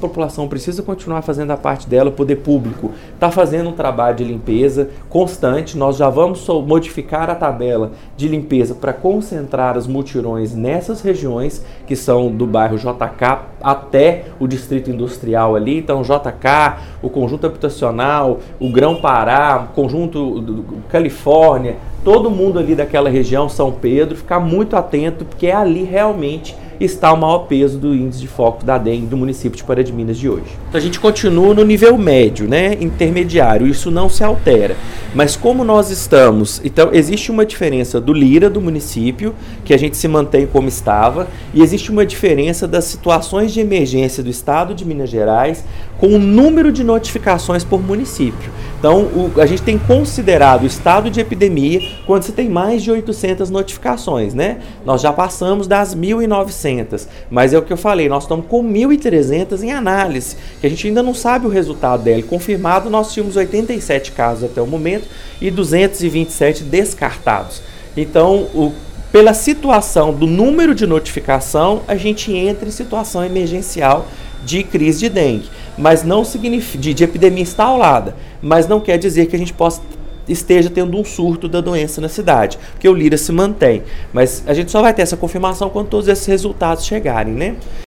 população precisa continuar fazendo a parte dela, o poder público está fazendo um trabalho de limpeza constante. Nós já vamos modificar a tabela de limpeza para concentrar os mutirões nessas regiões que são do bairro JK até o distrito industrial ali. Então, JK, o conjunto habitacional, o Grão-Pará, o conjunto do Califórnia, todo mundo ali daquela região, São Pedro, ficar muito atento, porque ali realmente está o maior peso do índice de foco da dengue do município de Pará de Minas de hoje. Então a gente continua no nível médio, né, intermediário, isso não se altera. Mas como nós estamos, então existe uma diferença do Lira do município, que a gente se mantém como estava, e existe uma diferença das situações de emergência do estado de Minas Gerais com o número de notificações por município. Então a gente tem considerado o estado de epidemia quando você tem mais de 800 notificações, né? Nós já passamos das 1.900, mas é o que eu falei, nós estamos com 1.300 em análise, que a gente ainda não sabe o resultado dela. Confirmado, nós tínhamos 87 casos até o momento e 227 descartados. Então, pela situação do número de notificação, a gente entra em situação emergencial de crise de dengue, mas não significa de epidemia instalada, mas não quer dizer que a gente esteja tendo um surto da doença na cidade, porque o Lira se mantém. Mas a gente só vai ter essa confirmação quando todos esses resultados chegarem, né?